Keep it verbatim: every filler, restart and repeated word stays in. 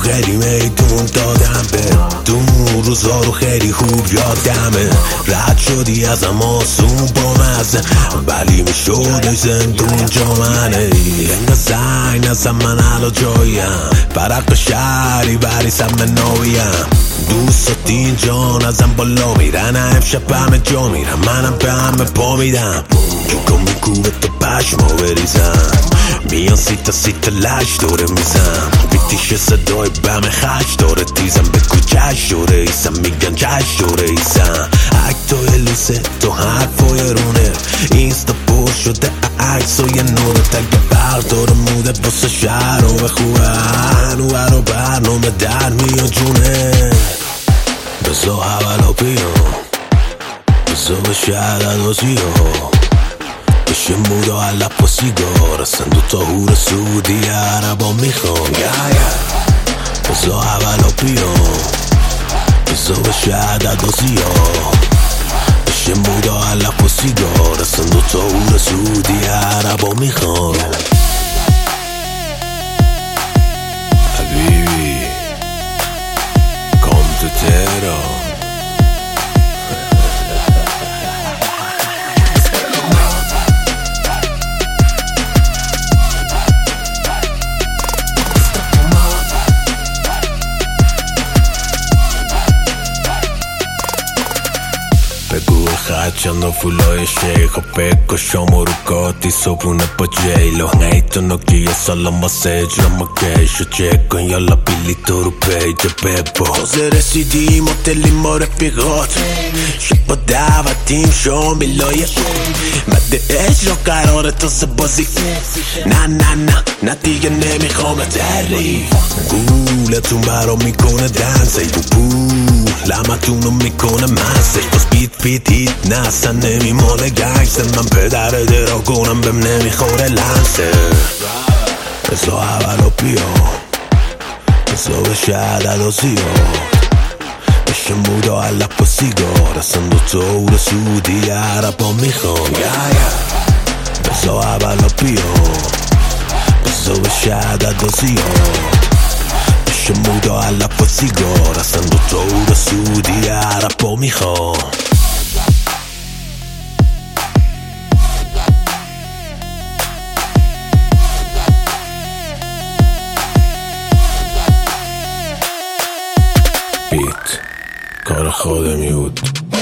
خیلی میدون دادم به دون روزا رو خیلی خوب یادمه. رد شدی ازم آسون با مزه ولی میشد زندون جا منه. اینقدر زنگ نزن من علا جاییم برق شهری بری سم ناویم. دوست دین جان ازم بالا میرن امشب همه جا میرم منم به همه پا میدم. کیکو میکوبه تا پشما بریزم میان سیتا سیتا لش دوره میزم بیتیش صدای بم خش داره تیزم به کوچش دوره ایسم میگن جش دوره ایسم. اکتای لوسه تو حرفای رونه اینستا پر شده عکس و یه نوره تگه بردار موده بسه شهر و بخوه هنوه رو برنامه در میاد جونه. بزا اولا بیام بزا بشه عدد ها بشه مودا علپ و سیگار اصلا دوتا هور سعودی عربا میخوام. بزا اولا بیام بزا بشه عدد ها بشه مودا علپ و سیگار اصلا دوتا هور سعودی عربا میخوام. حبیبی کام تو تهران بگو خط چند و فولای شیخ و بگو شما رو کاتی صبونه با جیلو نیتو نکی یه سالم واسه اجرام کشو چک کن یالا بیلی تو رو پیج ببا. تازه رسیدیم هتلیم ما رفیقات شب با دعوتیم شاملای مده اجرا قراره تازه بازی نه نه نه نه دیگه نمیخوام دری گولتون برا میکنه دنسه بو پول لمتونو میکنه مسه باز بیت بیت هیت نه اصلا نمیماله گنگسه من پدر درا کنم بهم نمیخوره لنسه. بزا اولا بیام بزا بشه عدد و زیاد بشه مودا علپ و سیگار اصلا دو طور سعودی عربا میخوام. بزا اولا بیام بزا بشه عدد و زیاد بشه مودا علپ و سیگار اصلا دو طور سعودی عربا میخوام. بیت کار خودمی بود.